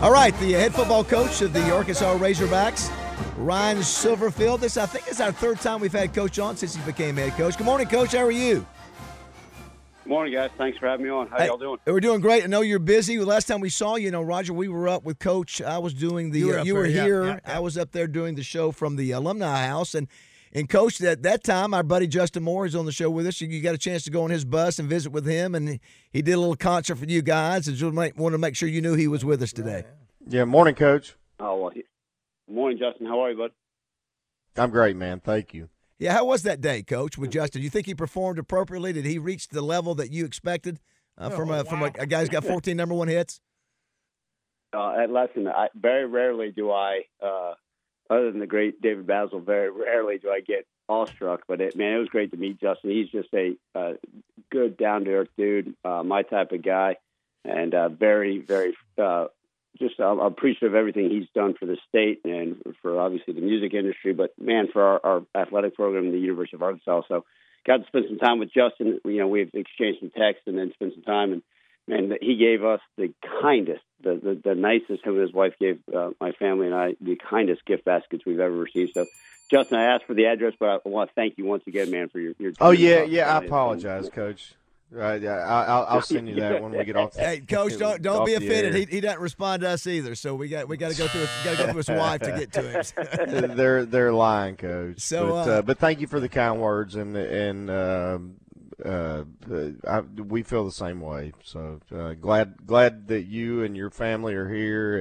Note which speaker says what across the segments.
Speaker 1: All right, the head football coach of the Arkansas Razorbacks, Ryan Silverfield. This, I think, is our third time we've had Coach on since he became head coach. Good morning, Coach. How are you?
Speaker 2: Good morning, guys. Thanks for having me on. How y'all doing?
Speaker 1: We're doing great. I know you're busy. Last time we saw you, Roger, we were up with Coach. I was doing the. You were here. Yeah. I was up there doing the show from the Alumni House, and Coach, at that time, our buddy Justin Moore is on the show with us. You got a chance to go on his bus and visit with him, and he did a little concert for you guys. And just wanted to make sure you knew he was with us today.
Speaker 3: Yeah, morning, Coach.
Speaker 2: Oh, well, morning, Justin. How are you, bud?
Speaker 3: I'm great, man. Thank you.
Speaker 1: Yeah, how was that day, Coach, with Justin? You think he performed appropriately? Did he reach the level that you expected from a guy who's got 14 number one hits?
Speaker 2: Listen, very rarely do I. Other than the great David Basil, very rarely do I get awestruck. But it was great to meet Justin. He's just a good, down-to-earth dude, my type of guy, and very, very just appreciative of everything he's done for the state and for obviously the music industry. But man, for our athletic program at the University of Arkansas. So got to spend some time with Justin. We've exchanged some texts and then spent some time, and man, he gave us the kindest, the nicest. Him and his wife gave my family and I the kindest gift baskets we've ever received. So, Justin, I asked for the address, but I want to thank you once again, man, for your.
Speaker 3: Oh yeah. I apologize, Coach. I'll send you that when we get off.
Speaker 1: Hey, Coach, don't be offended. He doesn't respond to us either. So we got to go through his wife to get to him.
Speaker 3: They're lying, Coach.
Speaker 1: So,
Speaker 3: but thank you for the kind words and we feel the same way. So glad that you and your family are here,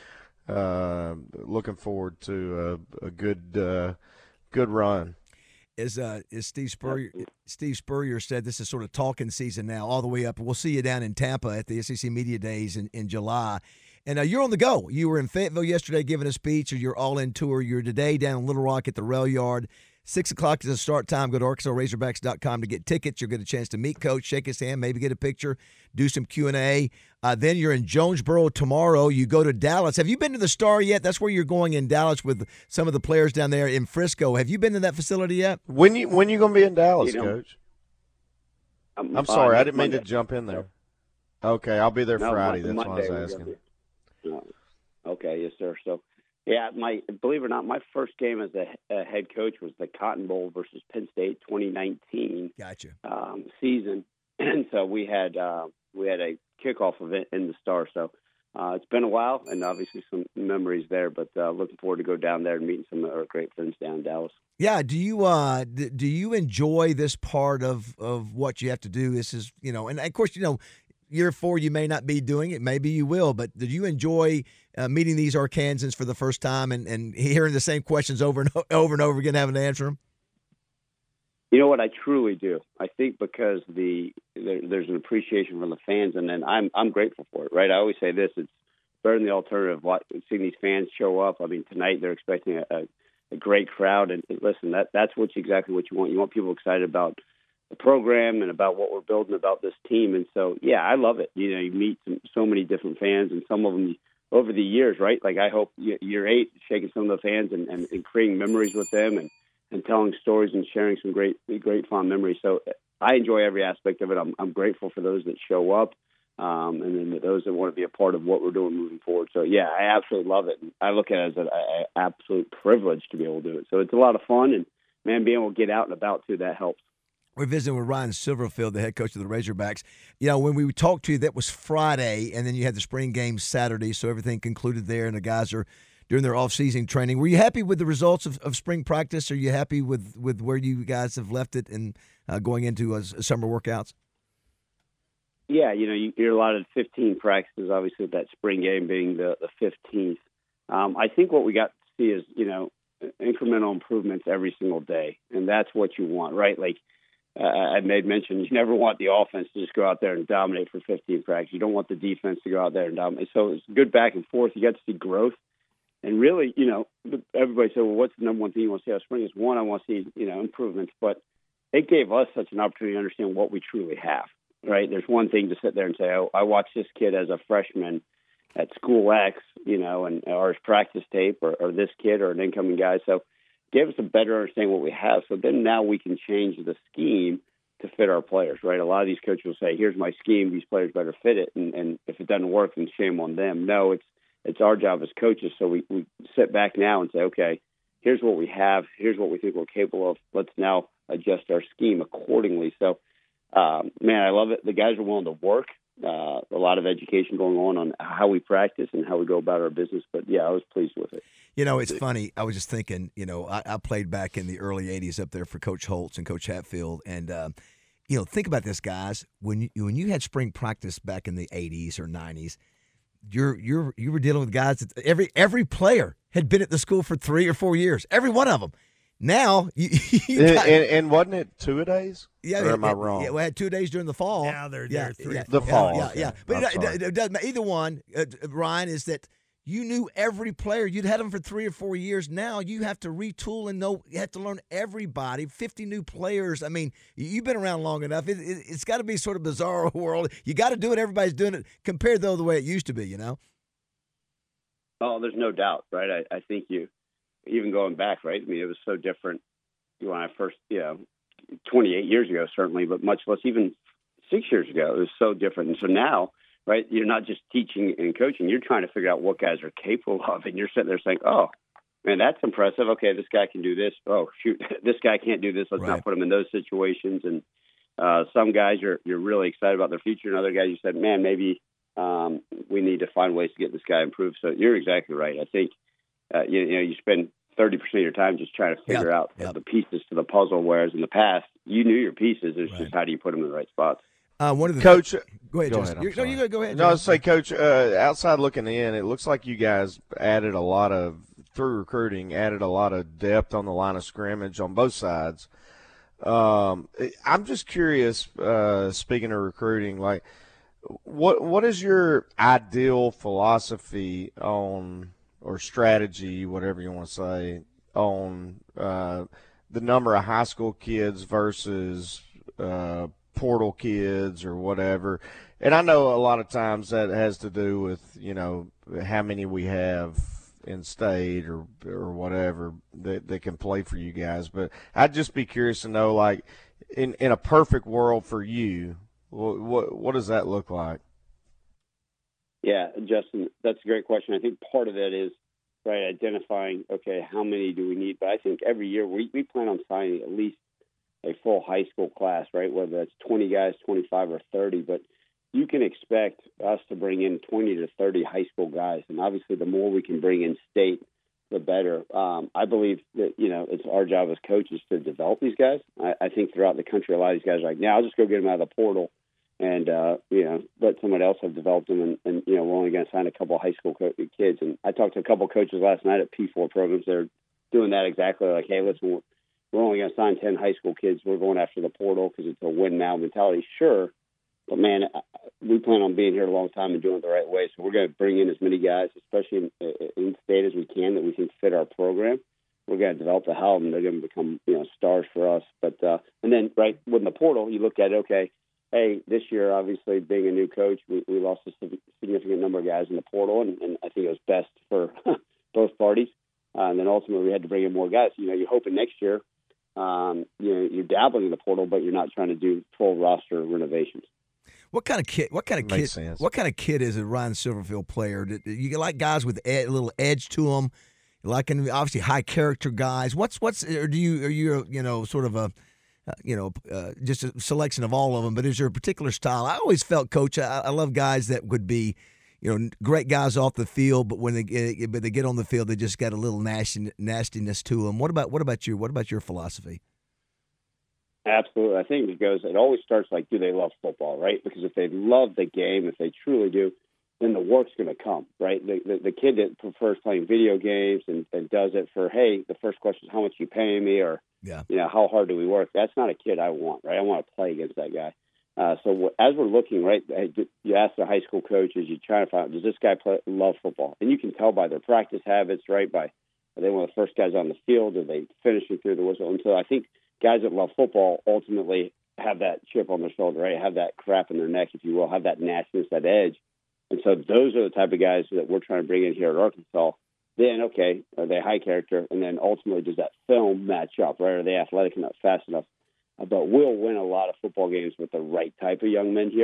Speaker 3: and looking forward to a good run.
Speaker 1: As Steve Spurrier said, this is sort of talking season now, all the way up. We'll see you down in Tampa at the SEC Media Days in July. And you're on the go. You were in Fayetteville yesterday giving a speech, or your all-in tour. You're today down in Little Rock at the Rail Yard. 6 o'clock is the start time. Go to ArkansasRazorbacks.com to get tickets. You'll get a chance to meet Coach, shake his hand, maybe get a picture, do some Q&A. Then you're in Jonesboro tomorrow. You go to Dallas. Have you been to the Star yet? That's where you're going in Dallas with some of the players down there in Frisco. Have you been to that facility yet?
Speaker 3: When you going to be in Dallas, Coach? I'm sorry. I didn't mean to jump in there. Okay, I'll be there Friday. That's why I was asking.
Speaker 2: Okay, yes, sir. So, yeah, believe it or not, my first game as a head coach was the Cotton Bowl versus Penn State 2019
Speaker 1: Gotcha.
Speaker 2: Season, and so we had a kickoff event in the Star. So it's been a while, and obviously some memories there. But looking forward to go down there and meeting some of our great friends down in Dallas.
Speaker 1: Yeah. Do you enjoy this part of what you have to do? This is and of course year 4 you may not be doing it, maybe you will, but did you enjoy meeting these Arkansans for the first time and hearing the same questions over and over again, having to answer them?
Speaker 2: You know what, I truly do. I think because there's an appreciation from the fans, and then I'm grateful for it. Right? I always say this: it's better than the alternative. Seeing these fans show up. I mean, tonight they're expecting a great crowd, and listen, that's exactly what you want. You want people excited about the program and about what we're building, about this team. And so, yeah, I love it. You meet so many different fans, and some of them over the years, right? Like I hope year 8, shaking some of the fans and creating memories with them and telling stories and sharing some great fond memories. So I enjoy every aspect of it. I'm grateful for those that show up, and then those that want to be a part of what we're doing moving forward. So, yeah, I absolutely love it. I look at it as an absolute privilege to be able to do it. So it's a lot of fun, and, man, being able to get out and about, too, that helps.
Speaker 1: We're visiting with Ryan Silverfield, the head coach of the Razorbacks. When we talked to you, that was Friday, and then you had the spring game Saturday, so everything concluded there, and the guys are doing their off-season training. Were you happy with the results of spring practice? Are you happy with where you guys have left it and going into summer workouts?
Speaker 2: Yeah, you hear a lot of 15 practices, obviously, with that spring game being the 15th. I think what we got to see is, incremental improvements every single day, and that's what you want, right? Like, I made mention, you never want the offense to just go out there and dominate for 15 practices. You don't want the defense to go out there and dominate. So it's good back and forth. You got to see growth. And really, everybody said, well, what's the number one thing you want to see out of spring? Is one, I want to see, improvements. But it gave us such an opportunity to understand what we truly have, right? There's one thing to sit there and say, oh, I watched this kid as a freshman at school X, or his practice tape, or this kid or an incoming guy. So gave us a better understanding of what we have. So then now we can change the scheme to fit our players, right? A lot of these coaches will say, here's my scheme, these players better fit it. And if it doesn't work, then shame on them. No, it's it's our job as coaches. So we sit back now and say, okay, here's what we have. Here's what we think we're capable of. Let's now adjust our scheme accordingly. So, man, I love it. The guys are willing to work. A lot of education going on how we practice and how we go about our business. But, yeah, I was pleased with it.
Speaker 1: It's funny. I was just thinking, I played back in the early 80s up there for Coach Holtz and Coach Hatfield. And, think about this, guys. When you had spring practice back in the 80s or 90s, you were dealing with guys that every player had been at the school for 3 or 4 years, every one of them. Now,
Speaker 3: and wasn't it 2-a-days?
Speaker 1: Yeah,
Speaker 3: or am I wrong?
Speaker 1: Yeah, we had 2 days during the fall.
Speaker 4: Now they're 3.
Speaker 3: The fall.
Speaker 1: Yeah. But it doesn't matter. Either one, Ryan, is that you knew every player. You'd had them for 3 or 4 years. Now you have to retool and you have to learn everybody. 50 new players. I mean, you've been around long enough. It's got to be sort of bizarre world. You got to do it. Everybody's doing it. Compared though the way it used to be,
Speaker 2: Oh, there's no doubt, right? I think even going back, right? I mean, it was so different when I first, 28 years ago, certainly, but much less even 6 years ago. It was so different. And so now, right, you're not just teaching and coaching. You're trying to figure out what guys are capable of, and you're sitting there saying, oh, man, that's impressive. Okay, this guy can do this. Oh, shoot, this guy can't do this. Let's not put him in those situations. And some guys you're really excited about their future, and other guys you said, man, maybe we need to find ways to get this guy improved. So you're exactly right. I think, you spend 30% of your time just trying to figure out the pieces to the puzzle, whereas in the past, you knew your pieces. It's just how do you put them in the right spots.
Speaker 1: One of the
Speaker 3: Coach,
Speaker 1: go ahead.
Speaker 3: Go ahead. No, I was say, Coach. Outside looking in, it looks like you guys through recruiting, added a lot of depth on the line of scrimmage on both sides. I'm just curious. Speaking of recruiting, like, what is your ideal philosophy on, or strategy, whatever you want to say, on the number of high school kids versus portal kids or whatever? And I know a lot of times that has to do with, how many we have in state or whatever that can play for you guys. But I'd just be curious to know, like, in a perfect world for you, what does that look like?
Speaker 2: Yeah, Justin, that's a great question. I think part of that is, right, identifying, okay, how many do we need? But I think every year we plan on signing at least a full high school class, right, whether that's 20 guys, 25 or 30. But you can expect us to bring in 20 to 30 high school guys. And obviously the more we can bring in state, the better. I believe that, it's our job as coaches to develop these guys. I think throughout the country, a lot of these guys are like, now I'll just go get them out of the portal and, let someone else have developed them. And we're only going to sign a couple of high school kids. And I talked to a couple of coaches last night at P4 programs. They're doing that exactly. Like, hey, listen, we're only going to sign 10 high school kids. We're going after the portal because it's a win-now mentality. Sure. But, man, we plan on being here a long time and doing it the right way. So we're going to bring in as many guys, especially in state as we can, that we can fit our program. We're going to develop the hell of them. They're going to become, stars for us. But and then, right, with the portal, you look at, okay, hey, this year, obviously, being a new coach, we lost a significant number of guys in the portal, and I think it was best for both parties. And then ultimately we had to bring in more guys. You're hoping next year, you're dabbling in the portal, but you're not trying to do full roster renovations.
Speaker 1: What kind of kid? What kind of kid is a Ryan Silverfield player? Do you like guys with a little edge to them, like obviously high character guys? Or are you sort of a just a selection of all of them? But is there a particular style? I always felt, Coach, I love guys that would be, great guys off the field, but when they get on the field, they just got a little nastiness to them. What about you? What about your philosophy?
Speaker 2: Absolutely. I think it always starts like, do they love football, right? Because if they love the game, if they truly do, then the work's going to come, right? The kid that prefers playing video games and does it for, hey, the first question is, how much are you paying me? Or, how hard do we work? That's not a kid I want, right? I want to play against that guy. So as we're looking, right, you ask the high school coaches, you try to find out, does this guy love football? And you can tell by their practice habits, right? Are they one of the first guys on the field? Are they finishing through the whistle? And so I think guys that love football ultimately have that chip on their shoulder, right? Have that crap in their neck, if you will, have that nastiness, that edge. And so those are the type of guys that we're trying to bring in here at Arkansas. Then, okay, are they high character? And then ultimately, does that film match up, right? Are they athletic enough, fast enough? But we'll win a lot of football games with the right type of young men here.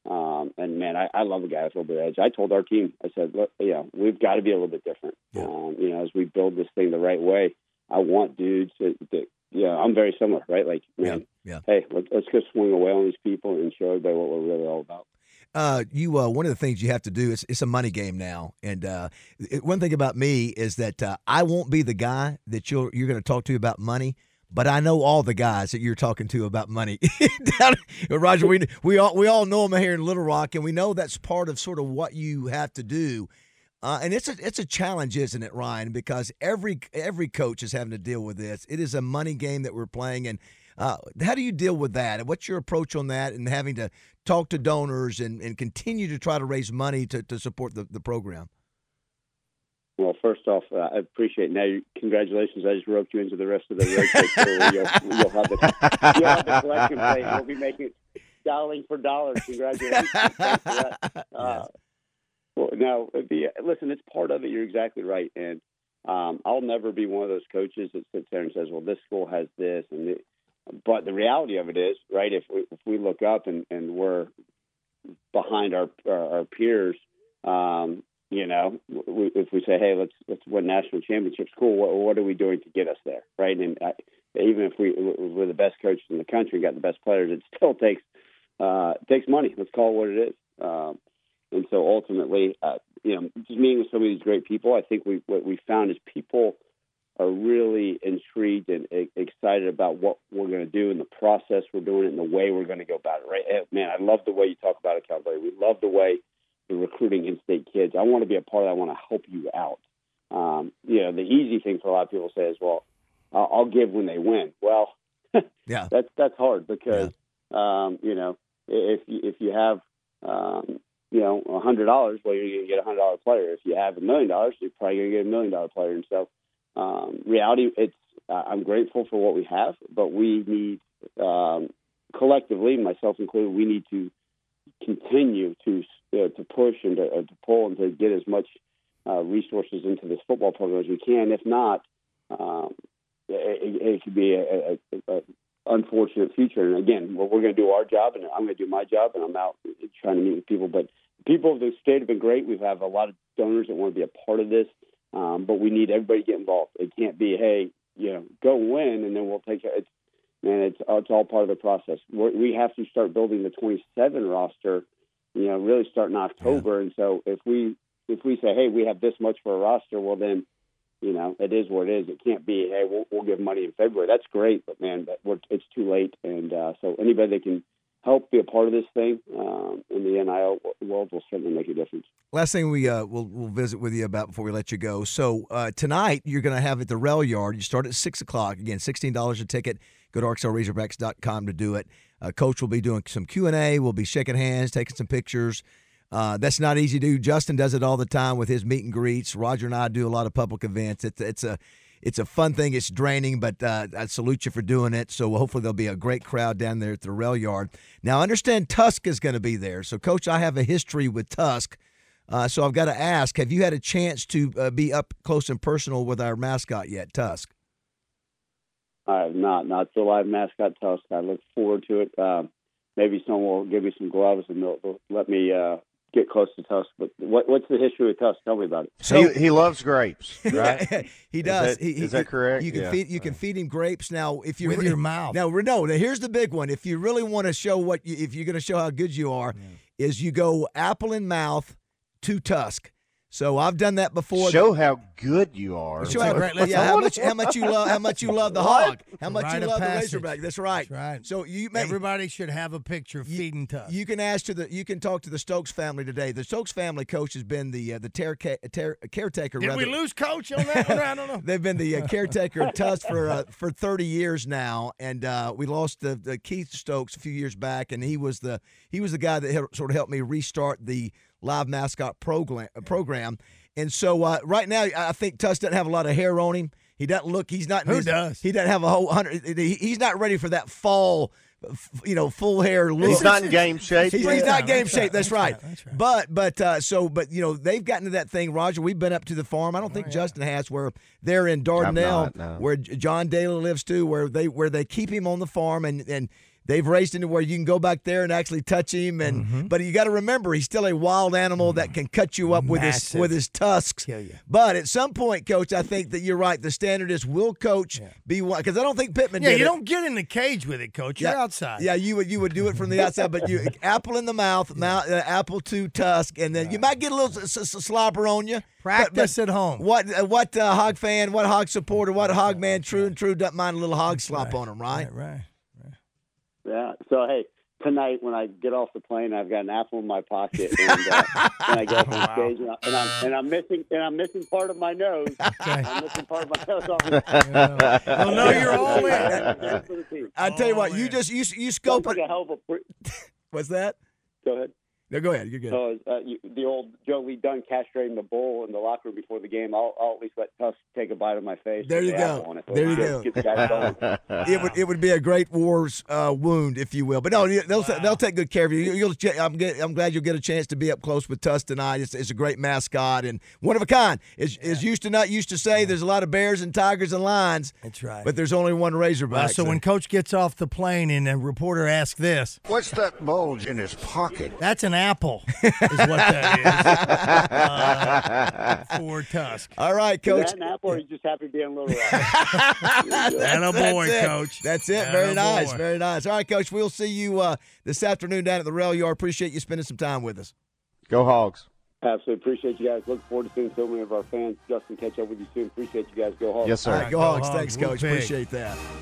Speaker 2: And man, I love a guy with a little bit of edge. I told our team, I said, look, we've got to be a little bit different.
Speaker 1: Yeah.
Speaker 2: As we build this thing the right way, I want dudes that I'm very similar, right? Like, man, hey, let's go swing away on these people and show everybody what we're really all about.
Speaker 1: One of the things you have to do is it's a money game now, and one thing about me is that I won't be the guy that you're going to talk to about money, but I know all the guys that you're talking to about money. Roger, we all know them here in Little Rock, and we know that's part of sort of what you have to do. And it's a challenge, isn't it, Ryan? Because every coach is having to deal with this. It is a money game that we're playing, and how do you deal with that? And what's your approach on that? And having to talk to donors and continue to try to raise money to support the program.
Speaker 2: Well, first off, I appreciate it. Now, congratulations. I just roped you into the rest of the road. You'll have the collection plate. We'll be making dialing for dollars. Congratulations. Thanks for that. Well, now, listen, it's part of it. You're exactly right. And I'll never be one of those coaches that sits there and says, well, this school has this. But the reality of it is, right, if we look up and we're behind our peers, if we say, hey, let's win national championships, cool. What are we doing to get us there, right? And even if we're the best coaches in the country, got the best players, it still takes money. Let's call it what it is. And so ultimately, just meeting with some of these great people, I think what we found is people are really intrigued and excited about what we're going to do and the process we're doing it and the way we're going to go about it, right? Man, I love the way you talk about accountability. We love the way you're recruiting in-state kids. I want to be a part of that. I want to help you out. The easy thing for a lot of people to say is, well, I'll give when they win. Well,
Speaker 1: yeah,
Speaker 2: that's hard because, if you have, $100, well, you're going to get a $100 player. If you have $1 million, you're probably going to get a $1 million player. And so, reality, I'm grateful for what we have, but we need, collectively, myself included, we need to continue to push and to pull and to get as much resources into this football program as we can. If not, it could be a unfortunate future. And again, we're going to do our job, and I'm going to do my job, and I'm out trying to meet with people. But people of the state have been great. We have a lot of donors that want to be a part of this, but we need everybody to get involved. It can't be, hey, go win, and then we'll take it. It's all part of the process. We have to start building the 27 roster, really starting October. Yeah. And so if we say, hey, we have this much for a roster, well then, it is what it is. It can't be, hey, we'll give money in February. That's great, but man, it's too late. And so anybody that can help be a part of this thing in the NIL world will certainly make a difference.
Speaker 1: Last thing we'll visit with you about before we let you go. So tonight you're going to have at the Rail Yard. You start at 6 o'clock. Again, $16 a ticket. Go to ArkansasRazorbacks.com to do it. Coach will be doing some Q&A. We'll be shaking hands, taking some pictures. That's not easy to do. Justin does it all the time with his meet and greets. Roger and I do a lot of public events. It's a fun thing. It's draining, but I salute you for doing it. So hopefully there'll be a great crowd down there at the Rail Yard. Now, I understand Tusk is going to be there. So, Coach, I have a history with Tusk. So I've got to ask, have you had a chance to be up close and personal with our mascot yet, Tusk?
Speaker 2: I have not the live mascot Tusk. I look forward to it. Maybe someone will give me some gloves and they'll let me get close to Tusk. But what's the history with Tusk? Tell me about it.
Speaker 3: So he loves grapes, right?
Speaker 1: He does.
Speaker 3: Is that correct?
Speaker 1: You can feed him grapes. Now, if you
Speaker 4: with your mouth.
Speaker 1: Now, here's the big one. If you really want to show if you're going to show how good you are, is you go apple in mouth to Tusk. So I've done that before.
Speaker 3: Show how good you are.
Speaker 1: Show how much you love the hog. How much you love the Razorback. That's right.
Speaker 4: That's right.
Speaker 1: So
Speaker 4: everybody should have a picture of feeding Tusk.
Speaker 1: You can talk to the Stokes family today. The Stokes family, Coach, has been the caretaker.
Speaker 4: Did we lose Coach on that one? I don't know.
Speaker 1: They've been the caretaker of Tusk for 30 years now, and we lost the Keith Stokes a few years back, and he was the guy that sort of helped me restart the live mascot program. And so right now, I think Tusk doesn't have a lot of hair on him. He doesn't look. He's not.
Speaker 4: Who does?
Speaker 1: He doesn't have a whole 100. He's not ready for that fall, full hair look.
Speaker 3: He's not in game shape.
Speaker 1: He's not game shape. That's right. But they've gotten to that thing, Roger. We've been up to the farm. I don't think Justin has, where they're in Dardanelle, where John Daly lives too, where they keep him on the farm and They've raced into where you can go back there and actually touch him, and but you got to remember he's still a wild animal that can cut you up with his tusks.
Speaker 4: Kill you.
Speaker 1: But at some point, Coach, I think that you're right. The standard is will Coach be one? Because I don't think Pittman.
Speaker 4: Yeah,
Speaker 1: did
Speaker 4: you
Speaker 1: it.
Speaker 4: don't get in the cage with it, Coach. You're outside.
Speaker 1: Yeah, you would do it from the outside, but you apple in the mouth, apple to tusk, and then you might get a little slobber on you.
Speaker 4: Practice at home.
Speaker 1: What Hog fan, what Hog supporter, what Hog man, true doesn't mind a little hog slop on him, right?
Speaker 4: Right.
Speaker 2: Yeah. So hey, tonight when I get off the plane, I've got an apple in my pocket, and I go up on stage, and I'm missing part of my nose. I'm missing part of my nose.
Speaker 4: Well, no, you're all in.
Speaker 1: I tell you what, you scope
Speaker 2: Sounds like
Speaker 1: it.
Speaker 2: a hell of a
Speaker 1: What's that?
Speaker 2: Go ahead.
Speaker 1: No, go ahead. You're good.
Speaker 2: So the old Joe Lee Dunn castrating the bull in the locker room before the game. I'll at least let Tusk take a bite of my face.
Speaker 1: There you go. There you go.
Speaker 2: Get the guys going.
Speaker 1: It would be a great war's wound, if you will. But no, they'll take good care of you. I'm glad you'll get a chance to be up close with Tusk tonight. It's a great mascot and one of a kind. As Houston used to say, there's a lot of bears and tigers and lions.
Speaker 4: That's right.
Speaker 1: But there's only one Razorback.
Speaker 4: So when Coach gets off the plane and a reporter asks this,
Speaker 5: "What's that bulge in his pocket?"
Speaker 4: that's an apple, is what that is for Tusk.
Speaker 1: All right, Coach.
Speaker 2: Is that an apple, or you just happy to be on Little Rock?
Speaker 4: And a boy,
Speaker 1: That's it.
Speaker 4: Coach.
Speaker 1: That's it.
Speaker 4: Atta
Speaker 1: Very nice.
Speaker 4: boy.
Speaker 1: Very nice. All right, Coach. We'll see you this afternoon down at the rail yard. Appreciate you spending some time with us.
Speaker 3: Go Hogs.
Speaker 2: Absolutely appreciate you guys. Look forward to seeing so many of our fans. Justin, catch up with you soon. Appreciate you guys. Go Hogs.
Speaker 3: Yes, sir.
Speaker 1: All right, go
Speaker 4: Go
Speaker 1: Hogs.
Speaker 4: Hogs.
Speaker 1: Thanks,
Speaker 4: Woo
Speaker 1: Coach.
Speaker 4: pig.
Speaker 1: Appreciate that.